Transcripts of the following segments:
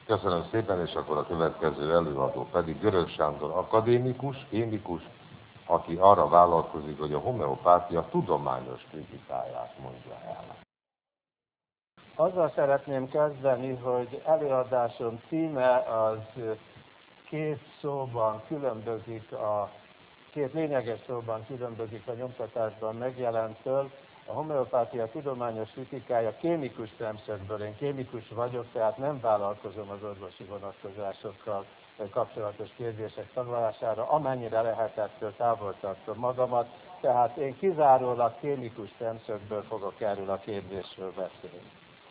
Köszönöm szépen, és akkor a következő előadó pedig Görög Sándor akadémikus, kémikus, aki arra vállalkozik, hogy a homeopátia tudományos kritikáját mondja el. Azzal szeretném kezdeni, hogy előadásom címe az két szóban különbözik, két lényeges szóban különbözik a nyomtatásban megjelenttől. A homeopátia tudományos kritikája kémikus szemszögből. Én kémikus vagyok, tehát nem vállalkozom az orvosi vonatkozásokkal kapcsolatos kérdések taglalására, amennyire lehet ettől távol tartom magamat, tehát én kizárólag kémikus szemszögből fogok erről a kérdésről beszélni.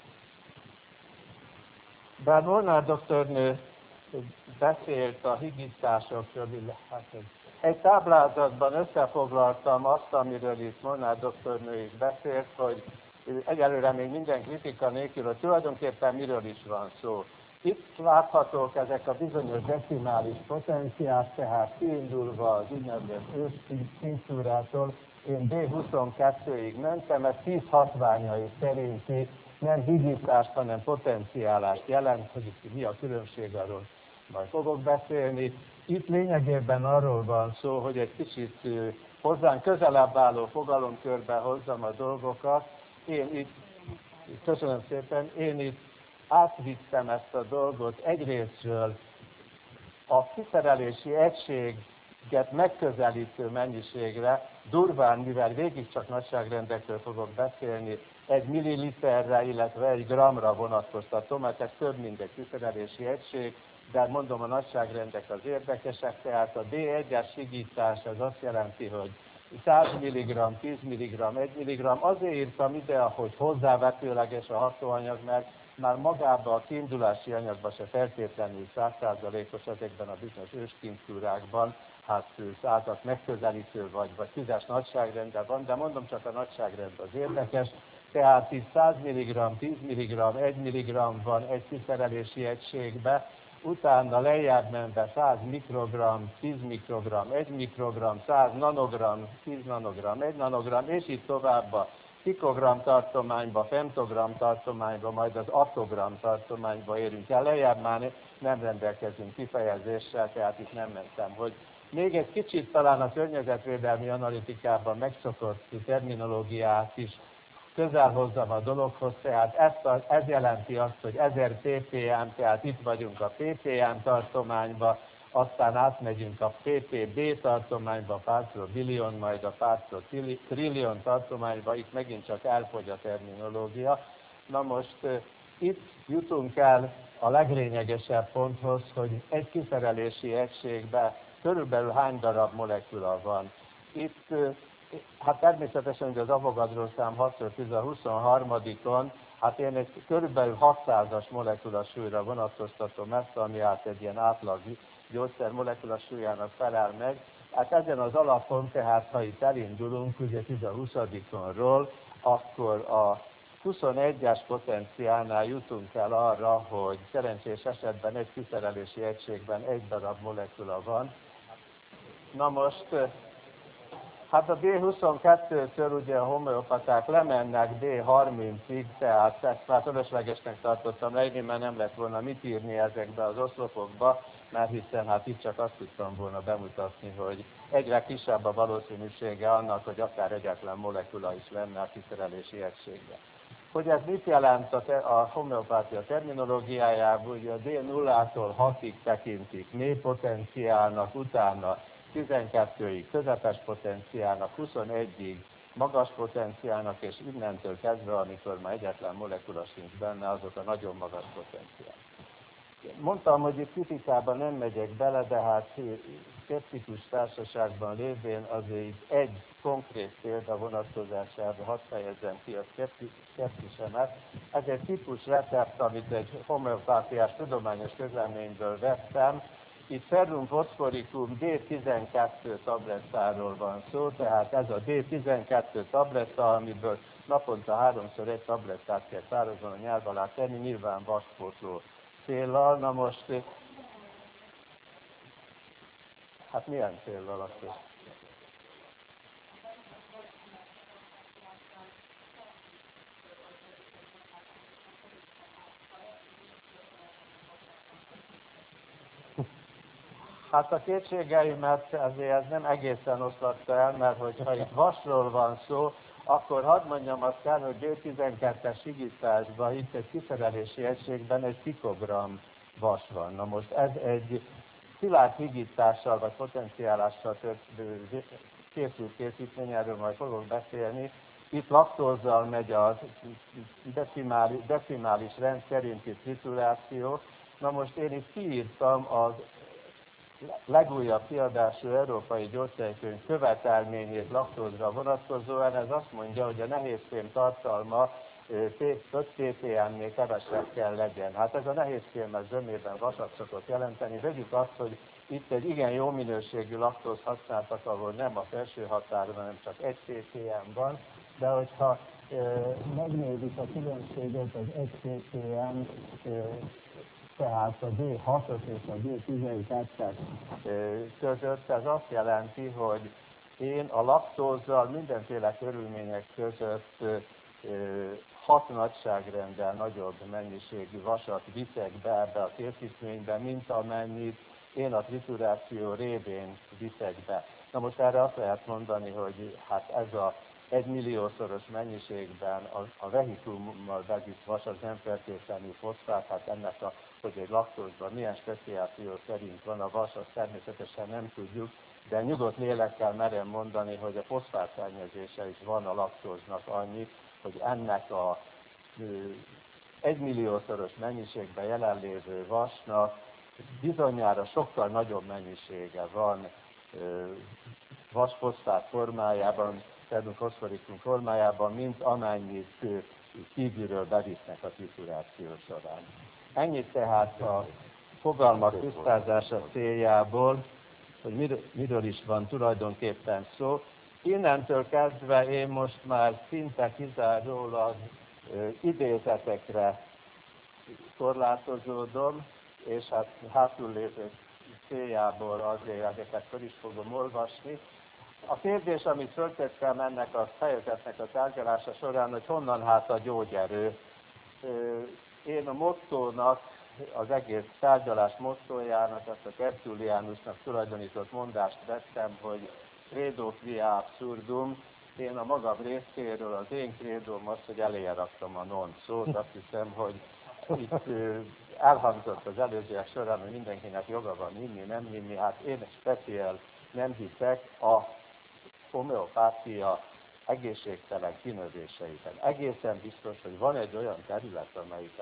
Bár Molnár doktornő beszélt a higításokról, egy táblázatban összefoglaltam azt, amiről itt Molnár doktornő is beszélt, hogy egyelőre még minden kritika nélkül, hogy tulajdonképpen miről is van szó. Itt láthatók ezek a bizonyos decimális potenciák, tehát kiindulva az úgynevezett őszszintúrától, én D22-ig mentem, ez 10 hatványai szerinti nem higítást, hanem potenciálást jelent, hogy itt mi a különbség, arról majd fogok beszélni. Itt lényegében arról van szó, hogy egy kicsit hozzánk közelebb álló fogalomkörbe hozzam a dolgokat. Köszönöm szépen, én itt átvittem ezt a dolgot egyrésztről a kiszerelési egységet megközelítő mennyiségre, durván, mivel végig csak nagyságrendekről fogok beszélni, 1 milliliterre, illetve 1 gramra vonatkoztatom, mert ez több, mint egy kiszerelési egység, de mondom, a nagyságrendek az érdekesek, tehát a D1-es higítás az azt jelenti, hogy 100 mg, 10 mg, 1 mg, azért írtam ide, hogy hozzávetőleges a hatóanyag, mert már magában a kiindulási anyagban se feltétlenül 100%-os ezekben a bizonyos őstinktúrákban, hát százat megközelítő vagy 10-es nagyságrendben van, de mondom, csak a nagyságrend az érdekes. Tehát itt 100 mg, 10 mg, 1 mg van egy kiszerelési egységbe, utána lejjebb menve 100 mikrogram, 10 mikrogram, 1 mikrogram, 100 nanogram, 10 nanogram, 1 nanogram, és így tovább a pikogram tartományba, femtogram tartományba, majd az atogram tartományba érünk el. Lejjebb már nem rendelkezünk kifejezéssel, tehát itt nem mentem, hogy még egy kicsit talán a környezetvédelmi analitikában megszokott terminológiát is közel hozzam a dologhoz, tehát ez jelenti azt, hogy 1000 ppm, tehát itt vagyunk a ppm tartományba, aztán átmegyünk a ppb tartományba, párszor billion, majd a párszor trillion tartományba, itt megint csak elfogy a terminológia. Na most itt jutunk el a leglényegesebb ponthoz, hogy egy kiszerelési egységben körülbelül hány darab molekula van. Itt hát természetesen, hogy az Avogadro szám 6x10^23-on, hát én egy körülbelül 600-as molekula súlyra vonatkoztatom ezt, ami át egy ilyen átlag gyógyszer molekula súlyának felel meg. Hát ezen az alapon, tehát ha itt elindulunk, ugye 10^20-onról, akkor a 21-es potenciálnál jutunk el arra, hogy szerencsés esetben egy kiszerelési egységben 1 darab molekula van. Na most, hát a D22-től ugye a homeopaták lemennek D30-ig, tehát ezt már fölöslegesnek tartottam leírni, mert nem lett volna mit írni ezekbe az oszlopokba, mert hiszen hát itt csak azt tudtam volna bemutatni, hogy egyre kisebb a valószínűsége annak, hogy akár egyetlen molekula is lenne a kiszerelési egységben. Hogy ez mit jelent a homeopátia terminológiájában, ugye a D0-tól 6-ig tekintik mély potenciálnak, utána 12-ig közepes potenciálnak, 21-ig magas potenciálnak, és innentől kezdve, amikor már egyetlen molekula sincs benne, azok a nagyon magas potenciál. Mondtam, hogy itt kritikában nem megyek bele, de hát szkeptikus társaságban lévén azért itt egy konkrét példa vonatkozásában hadd fejezzem ki a szkeptisemet. Ez egy típus recept, amit egy homeopátiás tudományos közleményből vettem. Itt ferrum foszforicum D12 tablettáról van szó, tehát ez a D12 tabletta, amiből naponta 3-szor egy tablettát kell szárazon a nyelv alá tenni, nyilván vaspótló céllal. Na most, hát milyen céllal akkor? Hát a kétségeimet ezért nem egészen oszlatta el, mert hogyha itt vasról van szó, akkor hadd mondjam azt el, hogy B12-es higításban, itt egy kiszerelési egységben egy pikogram vas van. Na most ez egy szilárd higítással vagy potenciálással készült készítmény, erről majd fogok beszélni. Itt laktózzal megy a decimális rend szerinti trituráció. Na most én itt kiírtam az legújabb kiadású európai gyógyszerkönyv követelményét laktózra vonatkozóan. Ez azt mondja, hogy a nehézfém tartalma 5 ppm-nél kevesebb kell legyen. Hát ez a nehézfém ez zömében vasat szokott jelenteni. Vegyük azt, hogy itt egy igen jó minőségű laktóz használtak, ahol nem a felső határon, hanem csak 1 ppm van, de hogyha megnézzük a különbséget az 1 ppm, tehát a B6-os és a B12-es között, ez azt jelenti, hogy én a laktózzal mindenféle körülmények között 6 nagyságrenddel nagyobb mennyiségű vasat viszek be ebbe a készítménybe, mint amennyit én a trituráció révén viszek be. Na most erre azt lehet mondani, hogy hát ez a 1 milliószoros mennyiségben a vehiklummal bevitt vas az nem feltétlenül foszfát, hát ennek hogy egy laktózban milyen speciáció szerint van a vas, azt természetesen nem tudjuk, de nyugodt lélekkel merem mondani, hogy a foszfát szennyezése is van a laktóznak annyi, hogy ennek a 1 milliószoros mennyiségben jelenlévő vasnak bizonyára sokkal nagyobb mennyisége van vasfoszfát formájában, ferrofoszforikum formájában, mint amennyit kívülről bevisznek a trituráció során. Ennyit tehát a fogalmak tisztázása céljából, hogy miről is van tulajdonképpen szó. Innentől kezdve én most már szinte kizárólag idézetekre korlátozódom, és hát hátullépés céljából azért ezeket fel is fogom olvasni. A kérdés, amit föltettem ennek a fejezetnek a tárgyalása során, hogy honnan hát a gyógyerő. Én a mottónak, az egész tárgyalás mottójának, azt a Tertullianusnak tulajdonított mondást vettem, hogy credo quia absurdum. Én a magam részéről, az én krédóm az, hogy eléje raktam a non szót. Azt hiszem, hogy itt elhangzott az előzőek során, hogy mindenkinek joga van inni, nem inni. Hát én speciál nem hiszek a homeopátia egészségtelen kinövéseiben. Egészen biztos, hogy van egy olyan terület, amelyik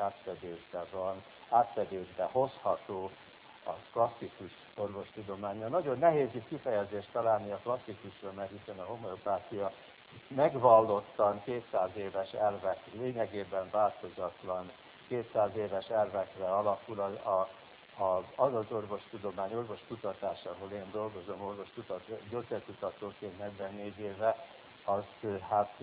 átfedésbe hozható a klasszikus orvostudománnyal. Nagyon nehéz itt kifejezést találni a klasszikusról, mert hiszen a homeopátia megvallottan 200 éves elvek, lényegében változatlan 200 éves elvekre alapul az orvostudomány, orvoskutatás, ahol én dolgozom, gyógyszerkutatóként 44 éve, az hát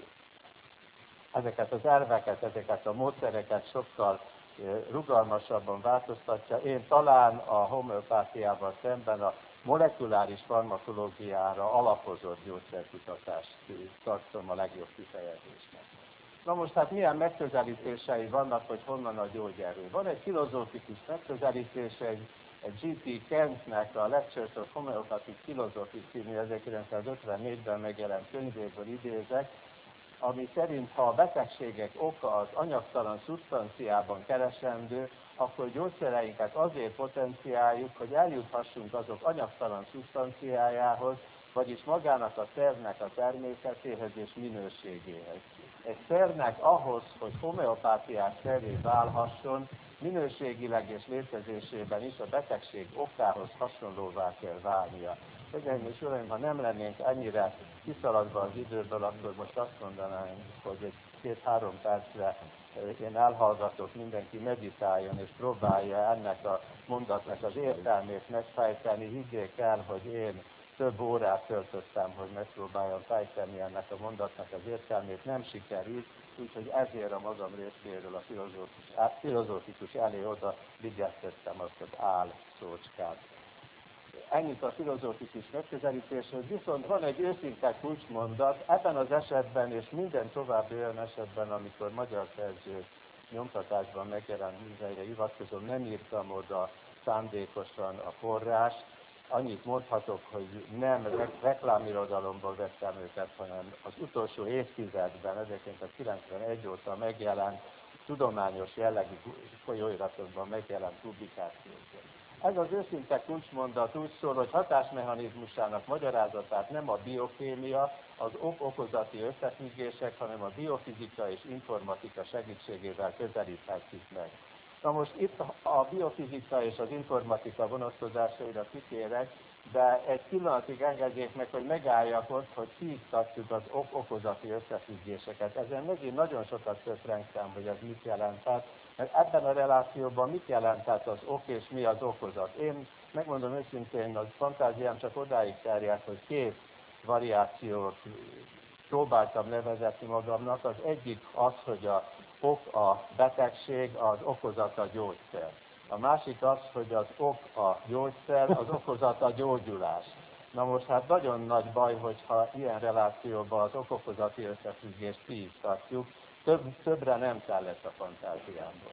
ezeket az elveket, ezeket a módszereket sokkal rugalmasabban változtatja. Én talán a homeopátiával szemben a molekuláris farmakológiára alapozott gyógyszerkutatást tartom a legjobb kifejezésnek. Na most hát milyen megközelítései vannak, hogy honnan a gyógyerő? Van egy filozófikus megközelítése, egy G.T. Kentnek a Lectures of Homeopathic Philosophy című 1954-ben megjelent könyvéből idézek, ami szerint, ha a betegségek oka az anyagtalan szubstanciában keresendő, akkor gyógyszereinket azért potenciáljuk, hogy eljuthassunk azok anyagtalan szubstanciájához, vagyis magának a szervnek a természetéhez és minőségéhez. Egy szervnek ahhoz, hogy homeopátiás szervé válhasson, minőségileg és létezésében is a betegség okához hasonlóvá kell válnia. Hölgyeim és uraim, ha nem lennénk ennyire kiszaladva az időből, akkor most azt mondanánk, hogy egy 2-3 percre én elhallgatok, mindenki meditáljon és próbálja ennek a mondatnak az értelmét megfejteni. Higgyék el, hogy én több órát töltöttem, hogy megpróbáljam fejteni ennek a mondatnak az értelmét, nem sikerült, úgyhogy ezért a magam részéről a filozófikus elé oda vigyáztettem azt az áll szócskát. Ennyit a filozófikus megközelítésről, viszont van egy őszinte kulcsmondat, ebben az esetben és minden további olyan esetben, amikor magyar szerző nyomtatásban megjelent műveire hivatkozom, nem írtam oda szándékosan a forrást, annyit mondhatok, hogy nem reklámirodalomból vettem őket, hanem az utolsó évtizedben, 1991 óta megjelent tudományos jellegű folyóiratokban megjelent publikációkból. Ez az őszinte kulcsmondat úgy szól, hogy hatásmechanizmusának magyarázatát nem a biokémia, az okozati összefüggések, hanem a biofizika és informatika segítségével közelíthetjük meg. Na most itt a biofizika és az informatika vonatkozásaira kitérek, de egy pillanatig engedjék meg, hogy megálljak ott, hogy kiiktatjuk az okozati összefüggéseket. Ezen megint nagyon sokat töprengtem, hogy ez mit jelenthet, mert ebben a relációban mit jelenthet az ok és mi az okozat. Én megmondom őszintén, a fantáziám csak odáig terjedt, hogy két variációt próbáltam nevezetni magamnak. Az egyik az, hogy a ok a betegség, az okozat a gyógyszer. A másik az, hogy az ok a gyógyszer, az okozat a gyógyulás. Na most hát nagyon nagy baj, hogyha ilyen relációban az okokozati összefüggést kiiktatjuk, többre nem kellett a fantáziámból.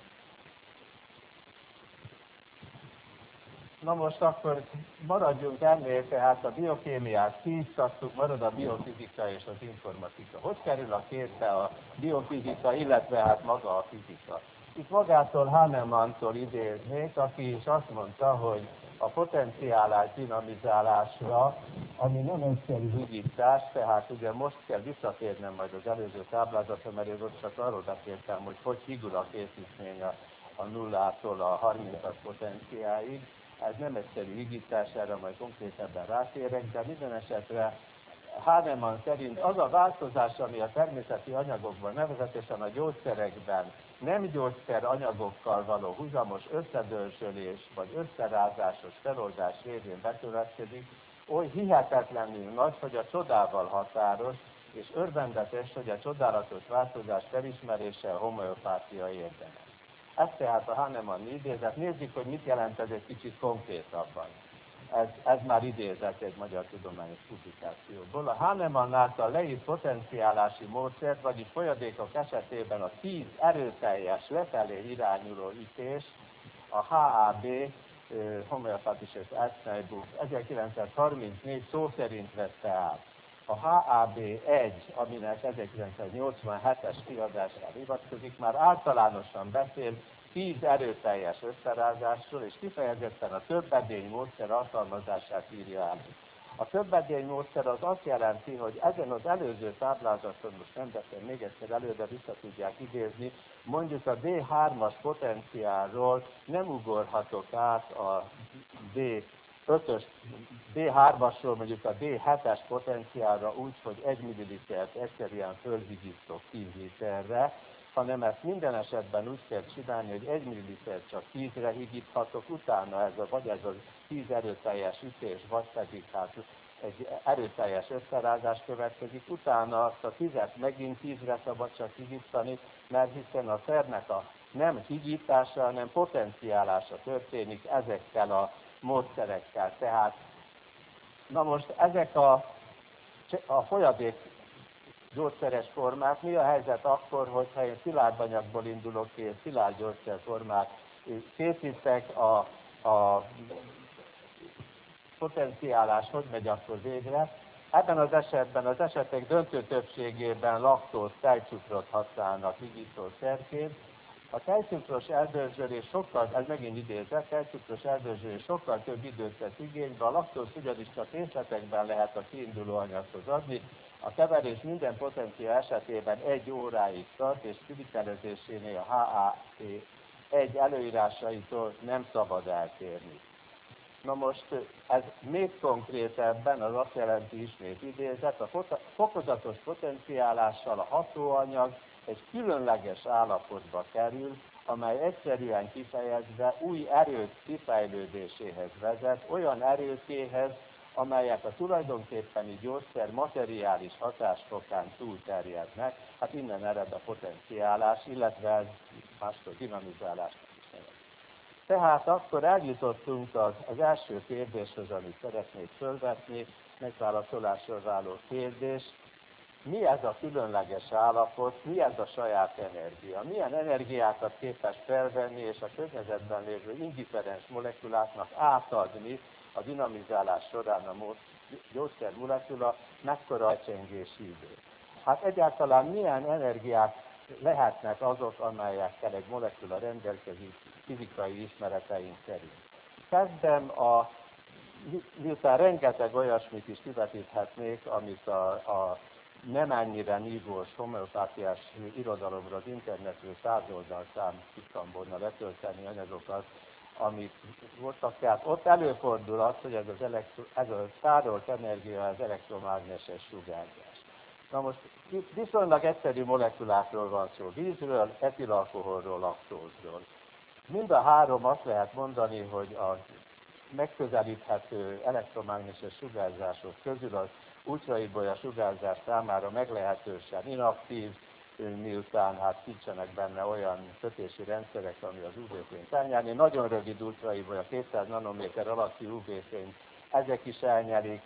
Na most akkor maradjunk ennél, tehát a biokémiát kiiktattuk, marad a biofizika és az informatika. Hogy kerül a képbe a biofizika, illetve hát maga a fizika? Itt magától Hahnemantól idéznék, aki is azt mondta, hogy a potenciálás dinamizálásra, ami nem egyszerű higítás, tehát ugye most kell visszatérnem majd az előző táblázatra, mert én ott csak arról beszéltem, hogy higul a készítmény a nullától a 30-as potenciáig. Ez nem egyszerű higítás, erre majd konkrétabban rátérek, de minden esetre Hahnemann szerint az a változás, ami a természeti anyagokban, nevezetesen a gyógyszerekben nem gyógyszer anyagokkal való huzamos összedörzsölés vagy összerázásos feloldás révén bekövetkezik, oly hihetetlenül nagy, hogy a csodával határos, és örvendetes, hogy a csodálatos változás felismerése a homeopátia érdeme. Ez tehát a Hahnemann idézet. Nézzük, hogy mit jelent ez egy kicsit konkrétabban. Ez már idézett egy magyar tudományos publikációból. A Hahnemann által leírt potenciálási módszert, vagyis folyadékok esetében a 10 erőteljes lefelé irányuló ütés, a HAB, Homöopathisches Arzneibuch 1934 szó szerint vette át. A HAB1, aminek 1987-es kiadásra hivatkozik, már általánosan beszél 10 erőteljes összerázásról, és kifejezetten a többedény módszer alkalmazását írja el. A többedény módszer az azt jelenti, hogy ezen az előző táblázaton, most nem beszél még egyszer elő, de vissza tudják idézni, mondjuk a D3-as potenciálról nem ugorhatok át a D5-ös, D3-asról mondjuk a D7-es potenciálra úgy, hogy 1 ml-t egyszerűen fölhigítok 10 literre, hanem ezt minden esetben úgy kell csinálni, hogy 1 ml-t csak 10-re higíthatok, utána vagy ez a 10 erőteljes ütés, vagy pedig hát egy erőteljes összerázás következik, utána azt a 10-et megint 10-re szabad csak higítani, mert hiszen a szernek a nem higítása, hanem potenciálása történik ezekkel a módszerekkel. Tehát, na most ezek a folyadék gyógyszeres formák, mi a helyzet akkor, hogyha én szilárd anyagból indulok ki, és szilárd gyógyszerformát készítek, a potenciálás hogy megy akkor végre? Ebben az esetben az esetek döntő többségében laktóz, tejcukrot használnak higítószerként. A tejcukros eldörzsölés sokkal, ez megint idézett, tejcukros eldörzsölés sokkal több időt vesz igénybe, a laktóz ugyanis csak részletekben lehet a kiinduló anyaghoz adni, a keverés minden potencia esetében 1 óráig tart, és kivitelezésénél a HAP1 előírásaitól nem szabad eltérni. Na most ez még konkrétebben, az azt jelenti ismét idézet, a fokozatos potenciálással a hatóanyag egy különleges állapotba kerül, amely egyszerűen kifejezve új erők kifejlődéséhez vezet, olyan erőkéhez, amelyek a tulajdonképpeni gyógyszer materiális hatásfokán túlterjednek, hát innen ered a potenciálás, illetve ez máskor dinamizálásnak is nevez. Tehát akkor eljutottunk az első kérdéshez, amit szeretnék fölvetni, megválaszolásra váló kérdés. mi ez a különleges állapot, mi ez a saját energia, milyen energiákat képes felvenni és a környezetben lévő indiferens molekuláknak átadni a dinamizálás során a gyógyszer molekula, mekkora a csengési idő. Hát egyáltalán milyen energiák lehetnek azok, amelyekkel egy molekula rendelkezik fizikai ismereteink szerint. Kezdem miután rengeteg olyasmit is kivetíthetnék, amit a nem ennyire nívós homeopátiás irodalomra az internetről 100 oldalszám tudtam volna letölteni anyagokat, amik voltak. Tehát ott előfordul az, hogy ez a tárolt energia az elektromágneses sugárzás. Na most viszonylag egyszerű molekulákról van szó, vízről, etilalkoholról, laktózról. Mind a három azt lehet mondani, hogy a megközelíthető elektromágneses sugárzások közül az ultraibolya sugárzás számára meglehetősen inaktív, miután hát nincsenek benne olyan kötési rendszerek, ami az UV-fényt elnyelni. Nagyon rövid ultraibolya, 200 nanométer alatti UV-fényt, ezek is elnyelik,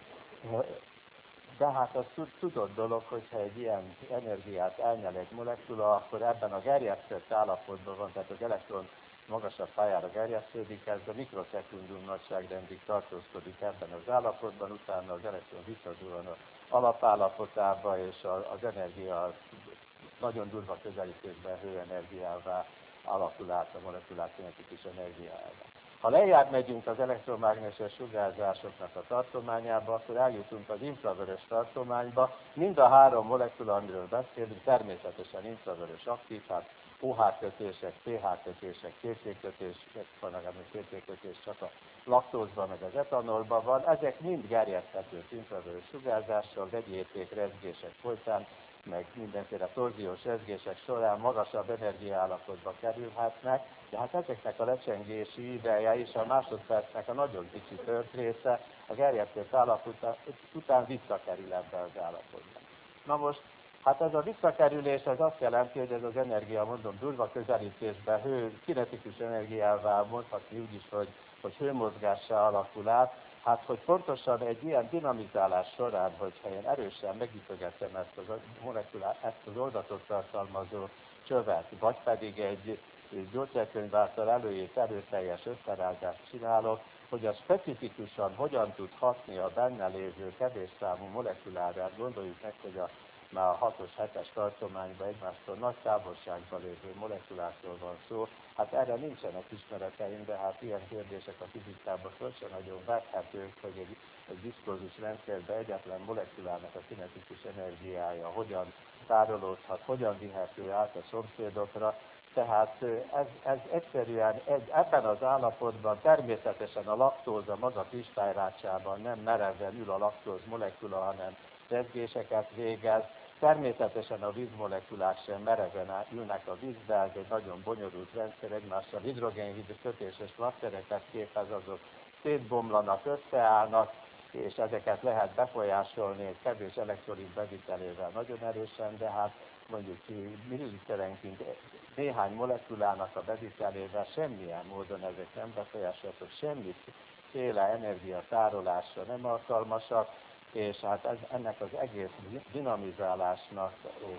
de hát az tudott dolog, hogyha egy ilyen energiát elnyel egy molekula, akkor ebben a gerjesztett állapotban van, tehát az elektron magasabb pályára gerjesztődik, ez a mikroszekundum nagyságrendig tartózkodik ebben az állapotban, utána az elektron visszadurran az alapállapotába, és az energia nagyon durva közelítésben hőenergiává alakul át a molekulák kinetikus energiájába. Ha lejjebb megyünk az elektromágneses sugárzásoknak a tartományába, akkor eljutunk az infravörös tartományba. Mind a három molekula, amiről beszélünk, természetesen infravörös aktív, hát OH kötések, pH kötések, CC kötések, vannak, ami CC kötés csak a laktózban, meg az etanolban van. Ezek mind gerjeszthető infravörös sugárzással, vegyi érték rezgések folytán, meg mindenféle torziós rezgések során magasabb energiaállapotba kerülhetnek, de hát ezeknek a lecsengési ideje és a másodpercnek a nagyon kicsi története a gerjesztett állapot után visszakerül ebbe az állapotba. Na most, hát ez a visszakerülés az azt jelenti, hogy ez az energia, mondom, durva közelítésben kinetikus energiává mondhatni úgy is, hogy hőmozgássá alakul át. Hát, hogy pontosan egy ilyen dinamizálás során, hogyha én erősen megütögetem ezt az molekulát, ezt az oldatot tartalmazó csövet, vagy pedig egy gyógyszerkönyv által előírt erőteljes összerágást csinálok, hogy az specifikusan hogyan tud hatni a benne lévő kevés számú molekulára, gondoljuk meg, hogy már a 6-os, 7-es tartományban egymástól nagy távolságban lévő molekulákról van szó. Hát erre nincsenek ismereteim, de hát ilyen kérdések a fizikában föl sem nagyon vethetők, hogy egy diszkurzus rendszerben egyetlen molekulának a kinetikus energiája hogyan tárolódhat, hogyan vihető át a szomszédokra. Tehát ez egyszerűen ebben az állapotban természetesen a laktóza maga kristályrácsában nem mereven ül a laktóz molekula, hanem rezgéseket végez. Természetesen a vízmolekulák sem mereven ülnek a vízbe, ez egy nagyon bonyolult rendszer, egymással hidrogén kötéses klasztereket képez, azok szétbomlanak, összeállnak, és ezeket lehet befolyásolni egy kevés elektrolit bevitelével nagyon erősen, de hát mondjuk milliliterenként néhány molekulának a bevitelével semmilyen módon ezek nem befolyásolhatók, semmiféle energia tárolásra nem alkalmasak, és hát ennek az egész dinamizálásnak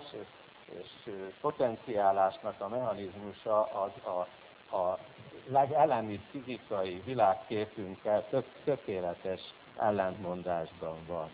és potenciálásnak a mechanizmusa az a legelemibb fizikai világképünkkel tökéletes ellentmondásban van.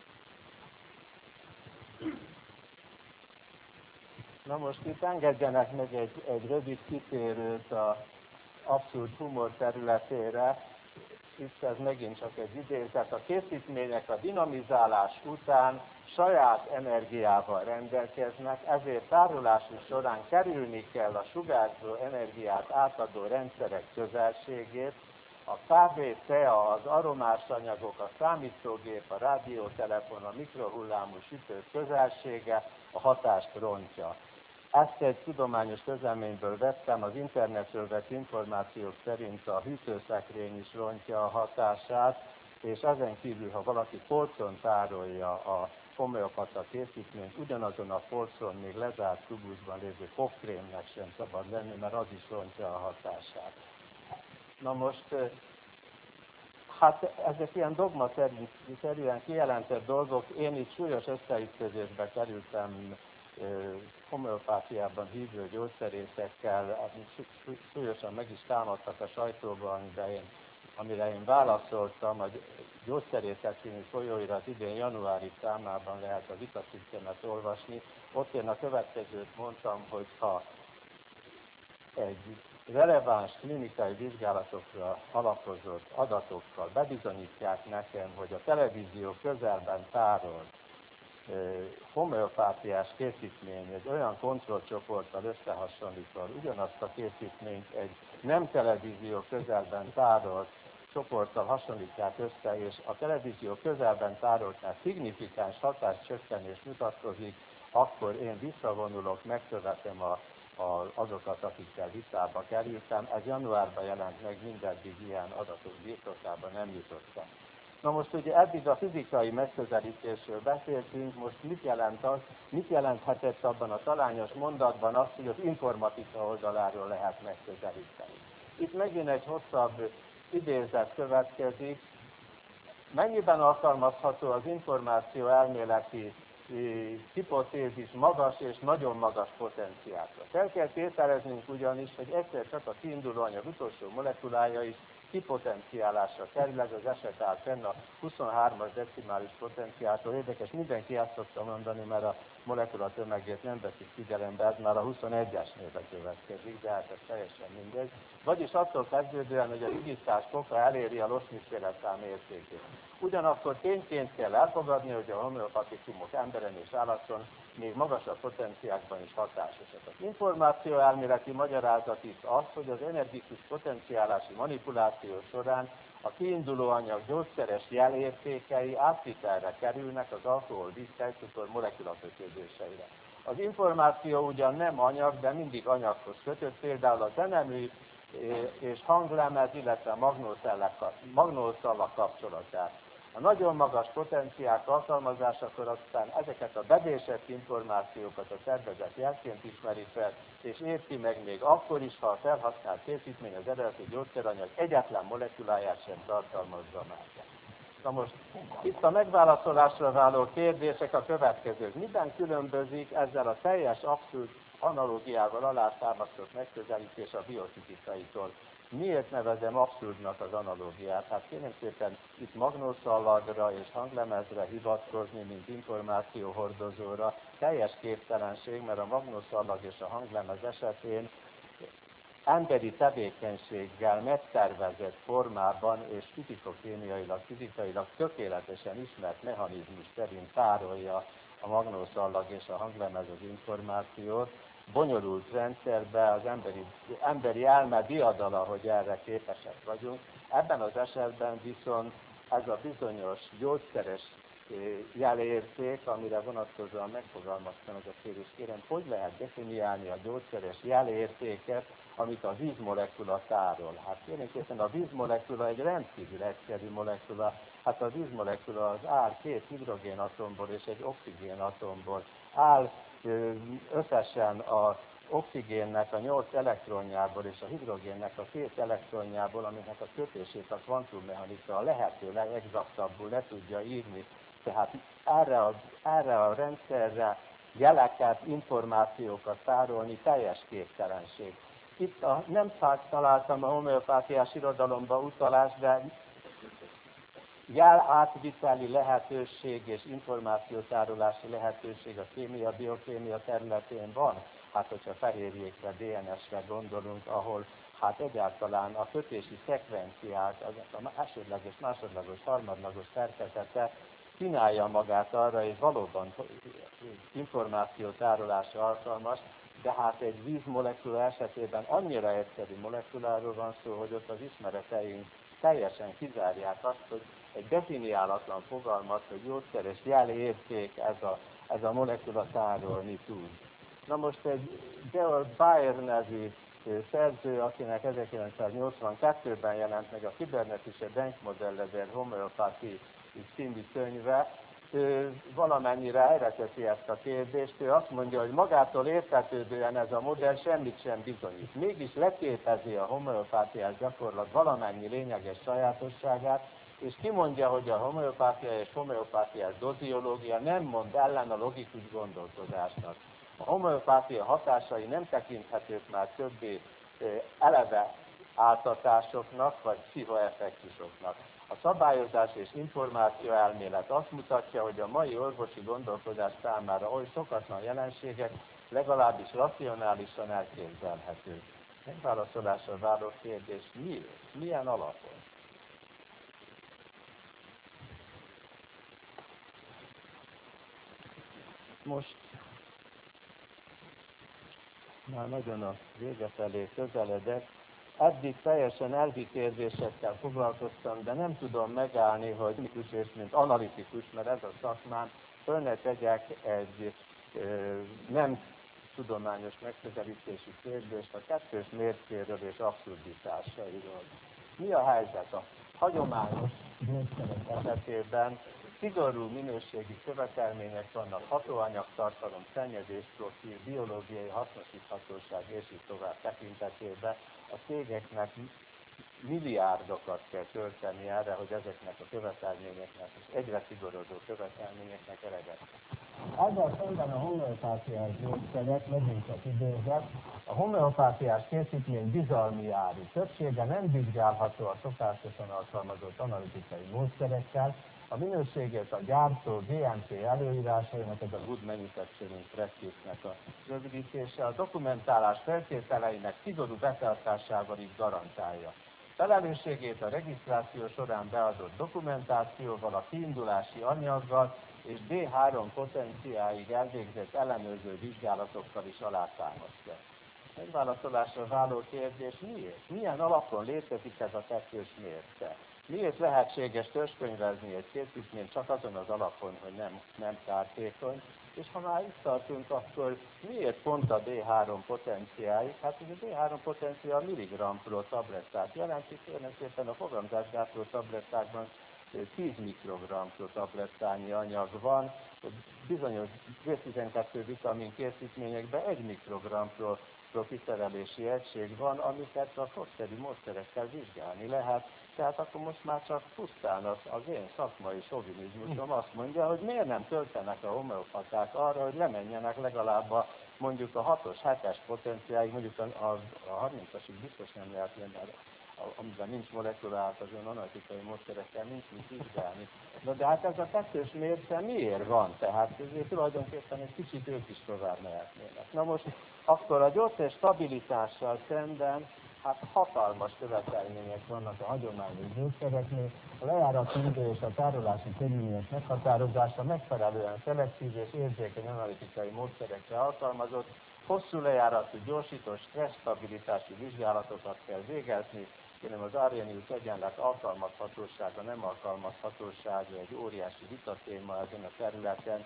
Na most itt engedjenek meg egy rövid kitérőt az abszurd humor területére. Itt ez megint csak egy idézet. A készítmények a dinamizálás után saját energiával rendelkeznek, ezért tárolásuk során kerülni kell a sugárzó energiát átadó rendszerek közelségét, a kávé, tea, az aromás anyagok, a számítógép, a rádiótelefon, a mikrohullámú sütő közelsége a hatást rontja. Ezt egy tudományos közleményből vettem, az internetről vett információk szerint a hűtőszekrény is rontja a hatását, és ezen kívül, ha valaki polcon tárolja a homeopata készítményt, ugyanazon a polcon még lezárt tubuszban lévő fogkrémnek sem szabad lenni, mert az is rontja a hatását. Na most, hát ezek ilyen dogmaszerűen kijelentett dolgok. Én itt súlyos összeütközésbe kerültem homeopátiában hívő gyógyszerészekkel, súlyosan meg is támadtak a sajtóban, amire én válaszoltam, a Gyógyszerészet című folyóirat idén januári számában lehet a vitacikkemet olvasni. Ott én a következőt mondtam, hogy ha egy releváns klinikai vizsgálatokra alapozott adatokkal bebizonyítják nekem, hogy a televízió közelben tárolt homeopátiás készítmény egy olyan kontrollcsoporttal összehasonlítva, ugyanazt a készítményt egy nem televízió közelben tárolt csoporttal hasonlítják össze, és a televízió közelben tároltnál szignifikáns hatáscsökkenés mutatkozik, akkor én visszavonulok, megkövetem azokat, akikkel vitába kerültem. Ez januárban jelent meg, mindeddig ilyen adatok birtokában nem jutottam. Na most ugye eddig a fizikai megközelítésről beszéltünk, most mit jelenthetett abban a talányos mondatban azt, hogy az informatika oldaláról lehet megközelíteni. Itt megint egy hosszabb idézet következik. Mennyiben alkalmazható az információ elméleti hipotézis magas és nagyon magas potenciálra? Fel kell tételeznünk ugyanis, hogy egyszer csak a kiinduló anyag utolsó molekulája is kipotenciálásra kerül, ez az eset áll fenn a 23-as decimális potenciáltól. Érdekes, mindenki ezt szokta mondani, mert a molekula tömegét nem veszik figyelembe, ez már a 21-esnél bekövetkezik, de hát ez teljesen mindegy. Vagyis attól kezdődően, hogy a rigisztás foka eléri a Loss-Michele szám értékét. Ugyanakkor tényként kell elfogadni, hogy a homeopatikumok emberen és állaton még magasabb potenciákban is hatásosak. Az információ elméleti magyarázat itt az, hogy az energikus potenciálási manipuláció során a kiinduló anyag gyógyszeres jelértékei átvitelre kerülnek az alkohol, víz, tejcukor molekulakötődéseire. Az információ ugyan nem anyag, de mindig anyaghoz kötött, például a zenemű és hanglemez, illetve a magnószalak kapcsolatát. A nagyon magas potenciák alkalmazásakor aztán ezeket a bevésett információkat a szervezet jelként ismeri fel, és érti meg még akkor is, ha a felhasznált készítmény az eredeti gyógyszeranyag egyetlen molekuláját sem tartalmazza már. Na most itt a megválaszolásra váló kérdések a következők. Miben különbözik ezzel a teljes abszurd analógiával alátámasztott megközelítés a biofizikaitól? Miért nevezem abszurdnak az analógiát? Hát kérem szépen itt magnószallagra és hanglemezre hivatkozni, mint információhordozóra teljes képtelenség, mert a magnószallag és a hanglemez esetén emberi tevékenységgel megtervezett formában és fizikailag tökéletesen ismert mechanizmus szerint tárolja a magnószallag és a hanglemez az információt, bonyolult rendszerbe az emberi elme diadala, hogy erre képesek vagyunk. Ebben az esetben viszont ez a bizonyos gyógyszeres jelérték, amire vonatkozóan megfogalmaztam ez a kérdés, kérem, hogy lehet definiálni a gyógyszeres jelértéket, amit a vízmolekula tárol? Hát kérem szépen, a vízmolekula egy rendkívül egyszerű molekula. Hát a vízmolekula az áll 2 hidrogénatomból és egy oxigénatomból. Áll összesen az oxigénnek a 8 elektronjából és a hidrogénnek a 2 elektronjából, aminek a kötését a kvantummechanika a lehető legexaktabbul le tudja írni. Tehát erre a rendszerre jeleket, információkat tárolni teljes képtelenség. Itt nem találtam a homeopátiás irodalomba utalást, de jelátviteli lehetőség és információtárolási lehetőség a kémia, biokémia területén van. Hát, hogyha fehérjékre, DNS-re gondolunk, ahol hát egyáltalán a kötési szekvenciák, a elsődleges, másodlagos, harmadlagos szerkezete kínálja magát arra, és valóban információtárolásra alkalmas, de hát egy vízmolekula esetében annyira egyszerű molekuláról van szó, hogy ott az ismereteink teljesen kizárják azt, hogy egy definiálatlan fogalmat, hogy gyógyszeres jelérték ez a molekula tárolni tud. Na most egy Georg Bayer nevű szerző, akinek 1982-ben jelent meg a Kybernetische Denkmodelle der Homöopathie című könyve, valamennyire helyre teszi ezt a kérdést. Ő azt mondja, hogy magától értetődően ez a modell semmit sem bizonyít. Mégis leképezi a homeopátiás gyakorlat valamennyi lényeges sajátosságát, és kimondja, hogy a homeopátia és homeopátiás doziológia nem mond ellen a logikus gondolkodásnak. A homeopátia hatásai nem tekinthetők már többé eleve áltatásoknak vagy pszichoeffektusoknak. A szabályozás és információ elmélet azt mutatja, hogy a mai orvosi gondolkodás számára oly szokatlan jelenségek legalábbis racionálisan elképzelhetők. Megválaszolásra váró kérdés, miért? Milyen alapon? Most már nagyon a vége felé közeledek. Eddig teljesen elvi kérdésekkel foglalkoztam, de nem tudom megállni, hogy és mint analitikus, mert ez a szakmám, föl ne tegyek egy nem tudományos megközelítési kérdést a kettős mércéről és abszurditásairól. Mi a helyzet a hagyományos gyógyszerek esetében? Szigorú minőségi követelmények vannak, hatóanyagtartalom, szennyezésprofil, biológiai hasznosíthatóság és így tovább tekintetében. A cégeknek milliárdokat kell tölteni erre, hogy ezeknek a követelményeknek és egyre szigorodó követelményeknek eleget. Ezzel szemben a homeopátiás gyógyszerek, megint csak idézet, a homeopátiás készítmény bizalmi áru. Többsége nem vizsgálható a szokásosan alkalmazott analitikai módszerekkel, a minőségét a gyártó GMP előírásainak, ez a Good Manufacturing Practice-nek a rövidítése, a dokumentálás feltételeinek szigorú betartásával is garantálja. Felelősségét a regisztráció során beadott dokumentációval, a kiindulási anyaggal és D3 potenciáig elvégzett ellenőrző vizsgálatokkal is alátámasztja. Megválaszolásra váló kérdés, miért? Milyen alapon létezik ez a kettős mérce? Miért lehetséges törzskönyvezni egy készítményt csak azon az alapon, hogy nem kártékony? És ha már itt tartunk, akkor miért pont a D3 potenciáig? Hát ugye a D3 potenciál milligramm tablettát jelenti, tulajdonképpen a fogamzásgátló tablettákban 10 mikrogramm tablettányi anyag van, bizonyos B12 vitamin készítményekben 1 mikrogramm kiszerelési egység van, amiket a kosteri módszerekkel vizsgálni lehet. Tehát akkor most már csak pusztán az én szakmai sovinizmusom azt mondja, hogy miért nem töltenek a homeopaták arra, hogy lemenjenek legalább mondjuk a 6-os, 7-es potenciáig, mondjuk a 30-asig biztos nem lehet jönni, amiben nincs molekulált, az ön analitikai módszerekkel nincs mit vizsgálni. Na de hát ez a kettős mérce miért van? Tehát ezért tulajdonképpen egy kicsit ők is tovább mehetnének. Na most akkor a gyógyszer stabilitással szemben hát hatalmas követelmények vannak a hagyományos gyógyszereknél. A lejárati idő és a tárolási körülmények meghatározása megfelelően szelektív és érzékeny analitikai módszerekre alkalmazott, hosszú lejáratú gyorsító stresszstabilitási vizsgálatokat kell végezni, hanem az Arrhenius egyenlet alkalmazhatósága, nem alkalmazhatósága egy óriási vitatéma ezen a területen.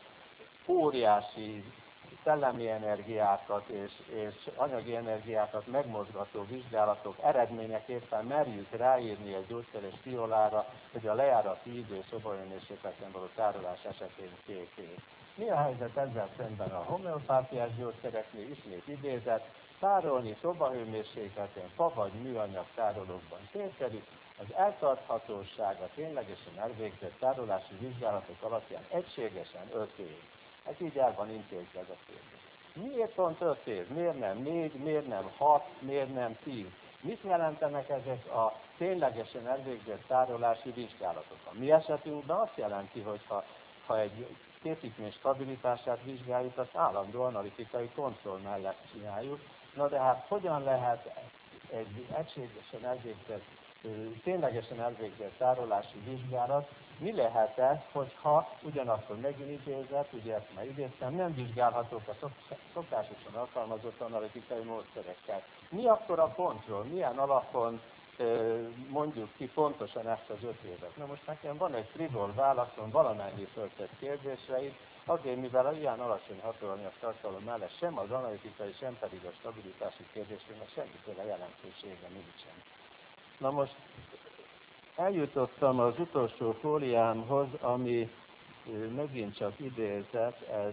Óriási szellemi energiákat és anyagi energiákat megmozgató vizsgálatok eredményeképpen merjük ráírni egy gyógyszeres fiolára, hogy a lejárati idő szobahőmérsékleten való tárolás esetén 2 év. Mi a helyzet ezzel szemben a homeopátiás gyógyszereknél? Ismét idézet, tárolni szobahőmérsékleten fa vagy műanyag tárolókban célszerű, az eltarthatóság a ténylegesen elvégzett tárolási vizsgálatok alapján egységesen 5 év. Ez így el van intézve ez a kérdés. Miért pont 5 év? Miért nem 4, miért nem 6, miért nem 10? Mit jelentenek ezek a ténylegesen elvégzett tárolási vizsgálatok? A mi esetünkben azt jelenti, hogy ha egy készítmény stabilitását vizsgáljuk, azt állandó analitikai kontroll mellett csináljuk. Na de hát hogyan lehet egy egységesen elvégzett, ténylegesen elvégzett tárolási vizsgálat, mi lehet ez, hogyha ugyanakkor megint idézett, ugye ezt már idéztem, nem vizsgálhatók a szokásosan alkalmazott analitikai módszerekkel. Mi akkor a kontroll? Milyen alapon mondjuk ki pontosan ezt az 5 évet? Na most nekem van egy frivol válaszom valamennyi föltett kérdésre itt, azért, mivel ilyen alacsony hatóanyag tartalom mellett sem az analitikai, sem pedig a stabilitási kérdésünknek semmiféle jelentősége nincsen. Na most eljutottam az utolsó fóliámhoz, ami megint csak idézet, ez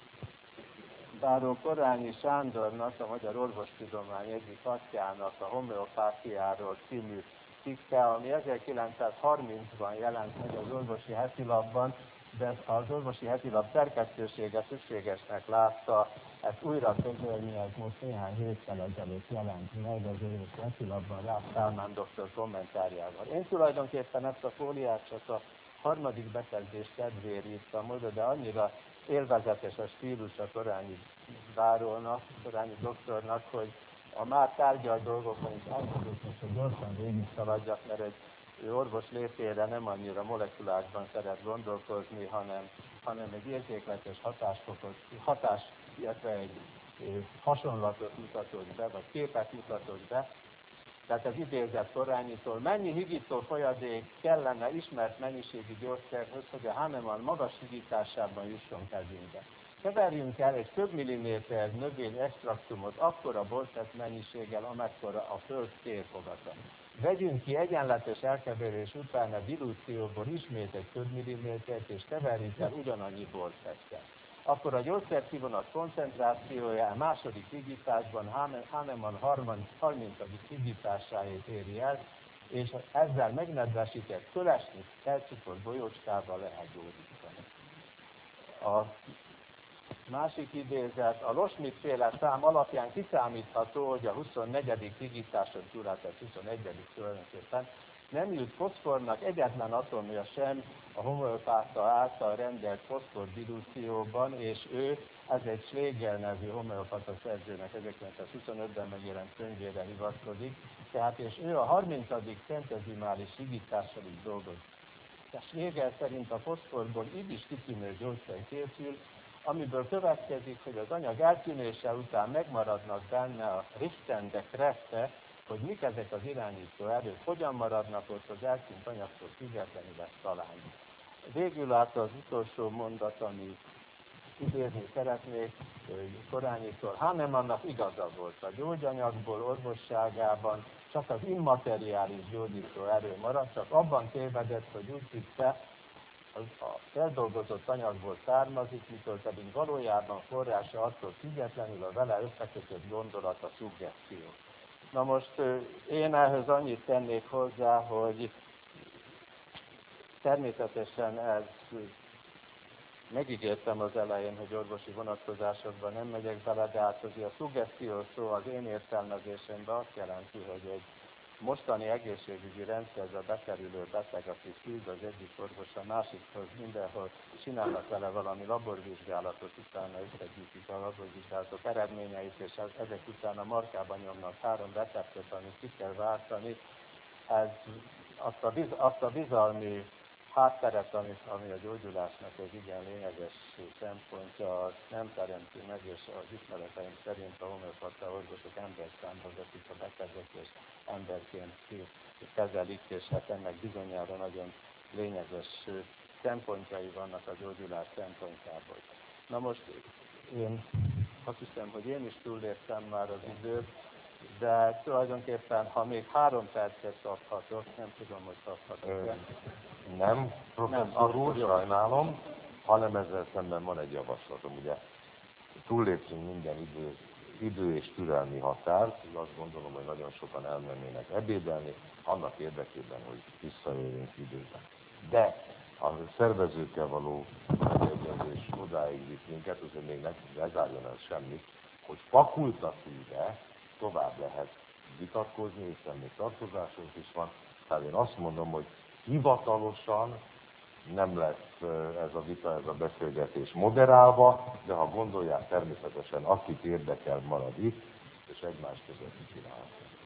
Báró Korányi Sándornak, a Magyar Orvostudomány egyik atyának a homeopátiáról című cikke, ami 1930-ban jelent meg az Orvosi Hetilapban, de az Orvosi Hetilap szerkesztősége szükségesnek látta ezt újra közölni, ez most néhány héttel ezelőtt jelent meg az Orvosi Hetilapban Rácz Kálmán doktor kommentárjával. Én tulajdonképpen ezt a fóliát csak a harmadik bekezdés kedvéért írtam oda, de annyira élvezetes a stílus a Korányi bárónak, Korányi doktornak, hogy a már tárgyalt dolgokon is átadott, hogy gyorsan végig szaladjak, mert egy orvos létére nem annyira molekulákban szeret gondolkozni, hanem egy érzékletes illetve egy hasonlatot mutatott be, vagy képet mutatott be. Tehát az idézett Korányitól, mennyi higító folyadék kellene ismert mennyiségű gyógyszerhöz, hogy a Hahnemann magas higításában jusson kezünkbe. Keverjünk el egy több milliméter növény extraktumot akkora borszett mennyiséggel, amekkora a föld térfogata. Vegyünk ki egyenletes elkeverés után a dilúcióból ismét egy több millimétert, és keverjük el ugyanannyi borszettel. Akkor a gyógyszerkivonat koncentrációja a második higításban Hahnemann 30. higításáért éri el, és ezzel megnedvesített fölesni elcsukott bolyócskával lehet gyógyítani. A másik idézet, a Loschmidt-féle szám alapján kiszámítható, hogy a 24. higításon túl, tehát 21. tulajdonképpen nem jut foszfornak egyetlen atomja sem a homeopáta által rendelt foszfor dilúcióban, és ez egy Schlegel nevű homeopata szerzőnek 1925-ben megjelent könyvére hivatkozik, tehát és ő a 30. centezimális higítással is dolgozik. A Schlegel szerint a foszforból így is kitűnő gyógyszer készül, amiből következik, hogy az anyag eltűnése után megmaradnak benne a Richtende Kräfte, hogy mik ezek az irányító erők, hogyan maradnak ott az eltűnt anyagtól függetlenül ezt találni. Végül az utolsó mondat, ami idézni szeretnék Korányitól. Hahnemannnak igaza volt, a gyógyanyagból orvosságában csak az immateriális gyógyító erő maradt, csak abban tévedett, hogy úgy hitte, a feldolgozott anyagból származik, mitől pedig valójában forrása attól függetlenül a vele összekötött gondolat, a szuggesztió. Na most én ehhez annyit tennék hozzá, hogy természetesen ez megígértem az elején, hogy orvosi vonatkozásokban nem megyek bele, de hát azért a szuggesztió szó az én értelmezésemben azt jelenti, hogy egy mostani egészségügyi rendszerbe bekerülő beteg, aki küld az egyik orvos a másikhoz, mindenhol csinálnak vele valami laborvizsgálatot, utána összegyűjtik a laborvizsgálatok eredményeit, és ezek után a markában nyomnak 3 receptet, amit ki kell váltani. Ez azt a bizalmi hátteret, ami a gyógyulásnak egy igen lényeges szempontja, azt nem teremti meg, és az ismereteim szerint a homeopata orvosok emberszámba veszik a beteget, és emberként kezelik, és hát ennek bizonyára nagyon lényeges szempontjai vannak a gyógyulás szempontjából. Na most én azt hiszem, hogy én is túlléptem már az időt, de tulajdonképpen, ha még 3 percet kaphatok, nem tudom, hogy kaphatok. Nem, professzor úr, sajnálom, hanem ezzel szemben van egy javaslatom, ugye túlléptünk minden idő és türelmi határt, azt gondolom, hogy nagyon sokan elmennének ebédelni, annak érdekében, hogy visszajöjjünk időben. De a szervezőkkel való megegyezés odáig visz minket, azért még ne zárjon el semmit, hogy fakultatíve tovább lehet vitatkozni, hiszen még tartozásunk is van. Tehát én azt mondom, hogy hivatalosan nem lesz ez a vita, ez a beszélgetés moderálva, de ha gondolják, természetesen akit érdekel, marad itt, és egymás között csinálhatjuk.